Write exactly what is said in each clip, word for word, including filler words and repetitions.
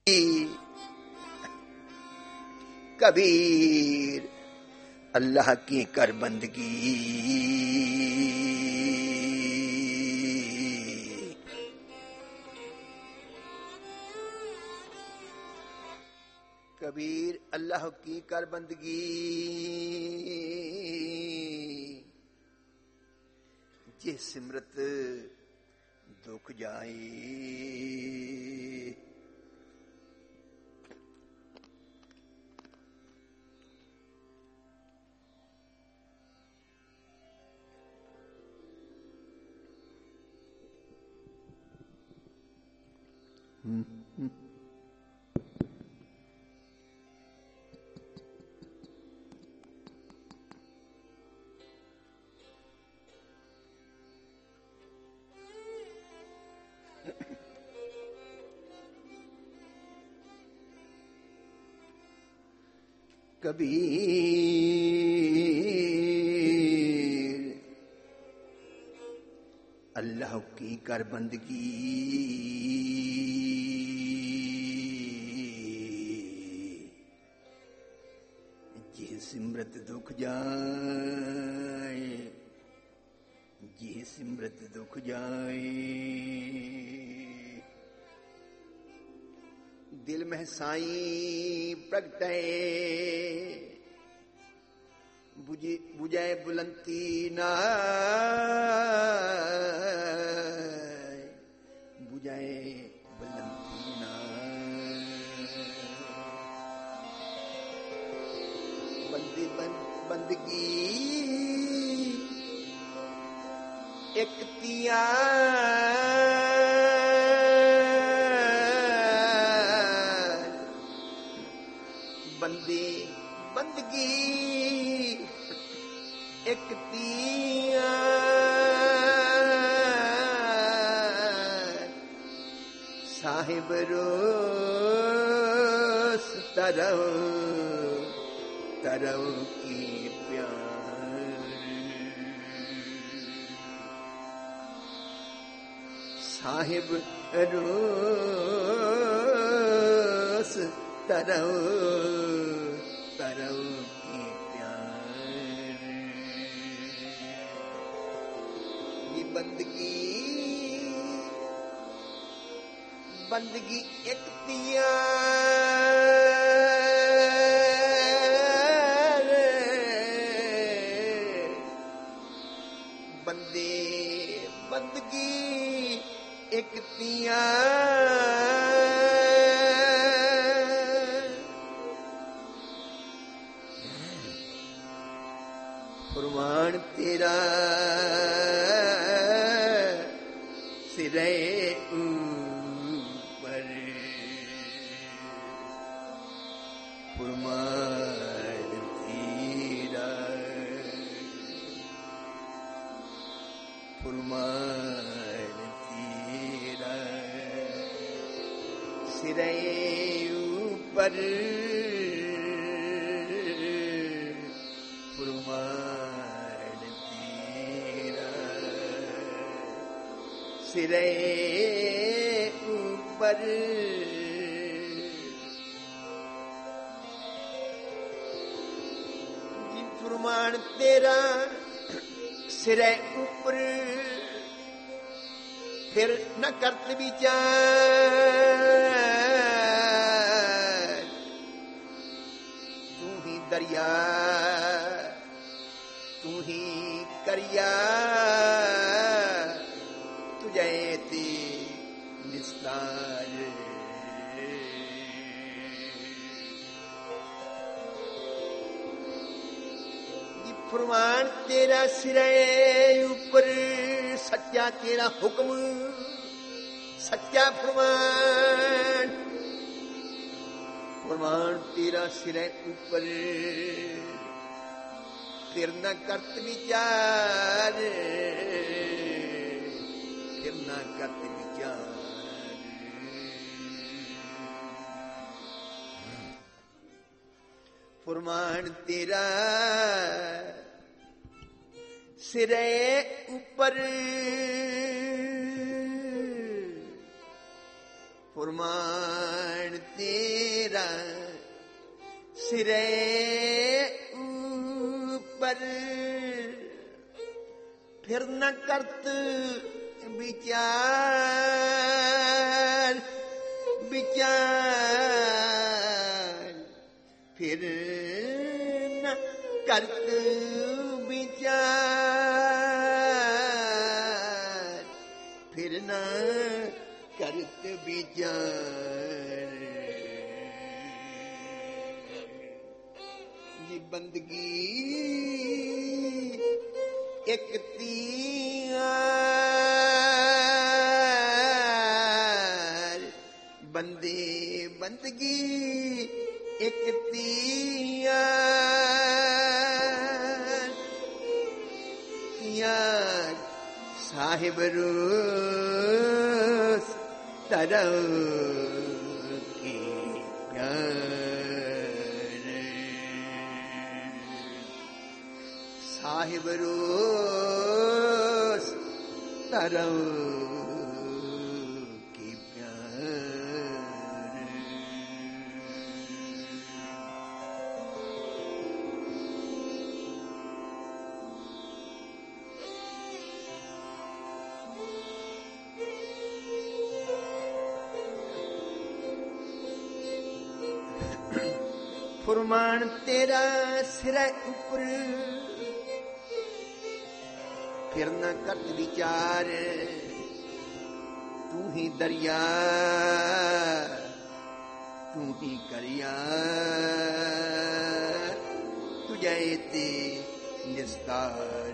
कबीर अल्लाह की कर बंदगी, कबीर अल्लाह की कर बंदगी, जे सिमरत दुख जाए। कबीर अल्लाह की कर बंदगी, जे सिमरत दुख जाए, जे सिमरत दुख जाए। दिल में साईं प्रगटे, बुझे बुझे बुलंदी ना, बुझे बुलंदी ना। बंदी बंद बंदगी एक तिया, बंदी बंदगी एक तिया। साहिब रोस तरव तरव की प्यार, साहिब रोस तरव तरव की प्यार। ये बंदगी बंदगी एक तिया, बंदे बंदगी एक तिया। फरमान तेरा सिरे ऊपर, फरमान तेरा फरमान तेरा सिरे ऊपर, फरमान तेरा सिरे ऊपर। जी फरमान तेरा सिरे ऊपर, फिर न करत विचार। तू ही दरिया तू ही करिया, तुझे ते निस्तार। ये फरमान तेरा सिरे ऊपर, सच्चा तेरा हुक्म, सच्चा फरमान, फरमान तेरा सिरे ऊपर, फिर न करत विचार, फिर न करत विचार। फरमान तेरा सिरे ऊपर, फरमान तेरा सिरे ऊपर, फिर न करत विचार विचार, फिर न करत विचार, फिर न करत विचार। ये बंदगी एक तीयार, बंदे बंदगी एक तीयार, तीयार साहिब रोस तरह की प्यार, साहिब रोस तरह की प्यार। फुरमान तेरा सिरे ऊपर, फिर न करत विचार, तू ही दरिया तू ही करिया, तुझे ते निस्तार।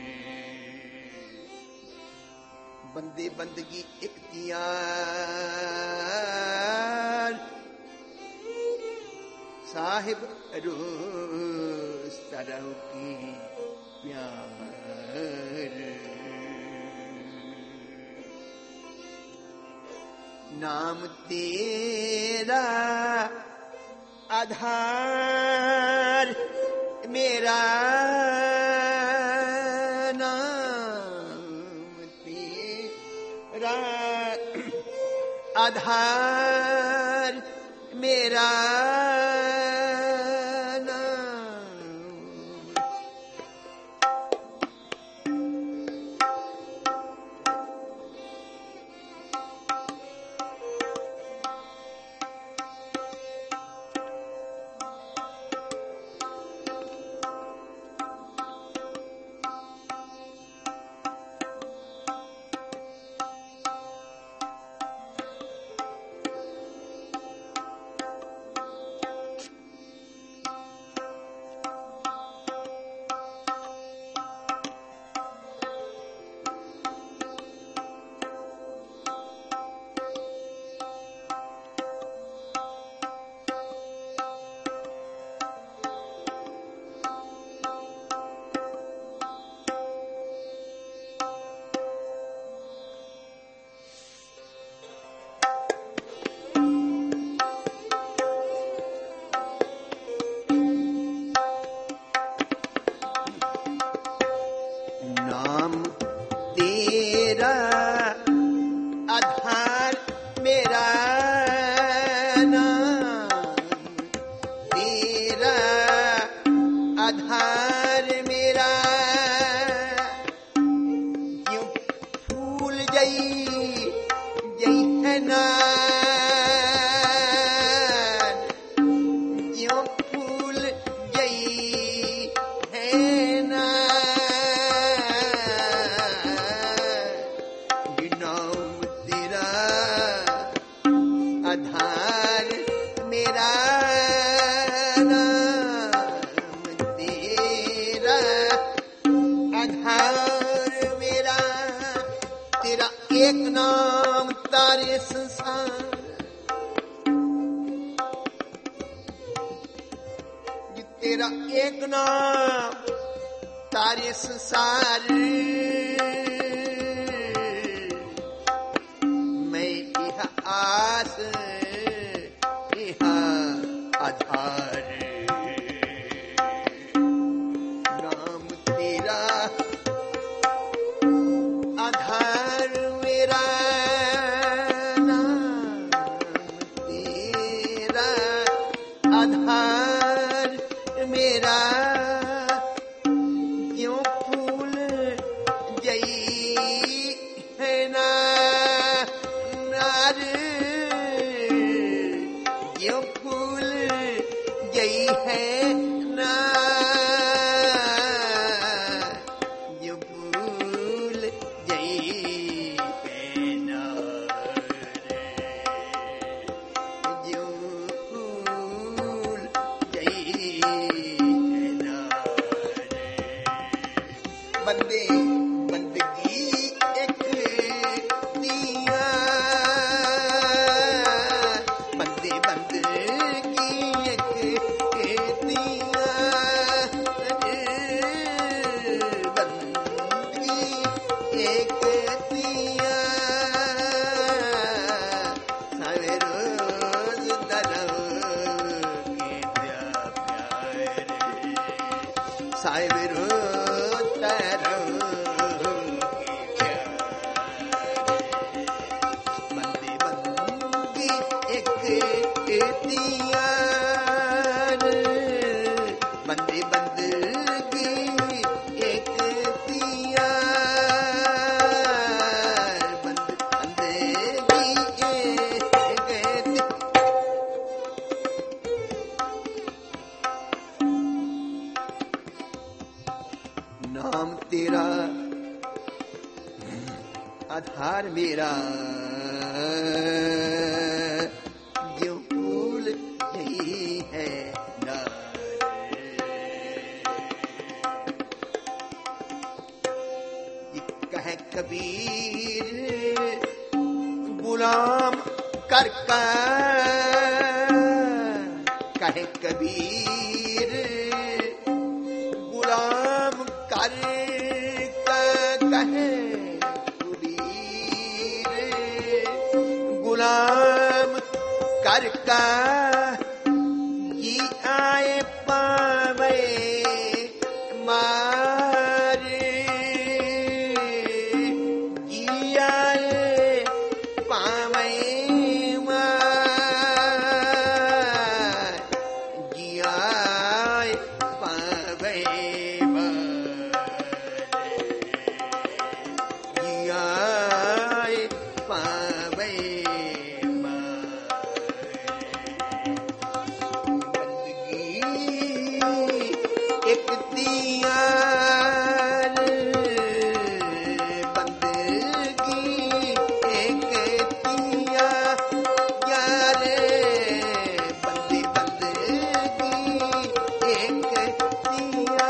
बंदे बंदगी इख्तियार, साहिब रोज तरह की प्यार। नाम तेरा आधार, मेरा नाम तेरा आधार, मेरा तेरा एक नाम तारे संसार, मैं यह आस यह आधार। नाम तेरा आधार, मेरा नाम तेरा है ना नार यो फूल जई है ना यो फूल जई है ना जो फूल जई है ना बंदे बंदगी एक दिया बंदे बंदगी एक दिया बंदगी एक दिया सावे रोज दरो के प्यार सावे रोज दरो बंदे बंदगी एक दिया बंदे बंदगी एक दिया बंदे बंदगी एक दिया नाम तेरा आधार मेरा जो फूल नहीं है कहे कबीर गुलाम कर कहे कबीर गुलाम कर कहे कबीर गुलाम कर का जी आए पावे मारे जी आए पावे मार जी आए पावे जी आए पावे एक दिया बंदगी एक दिया यारे बंदी बंदगी एक दिया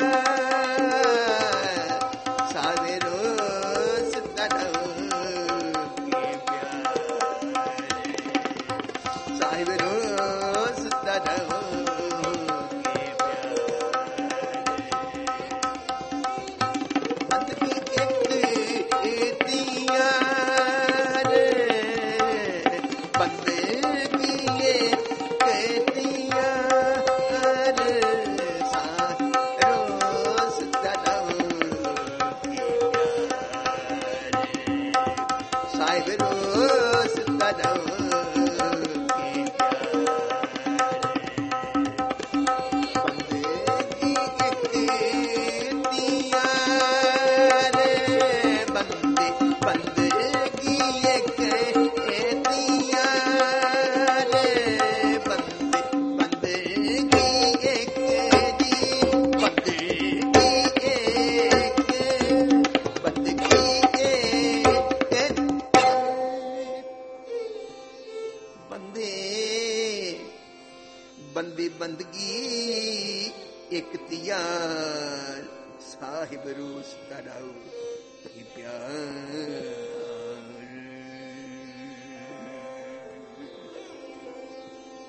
सारे रोज दरो के प्यार सारे रोज दरो बंदे बंदगी इख्तियार साहिब रोज तराऊ की प्यार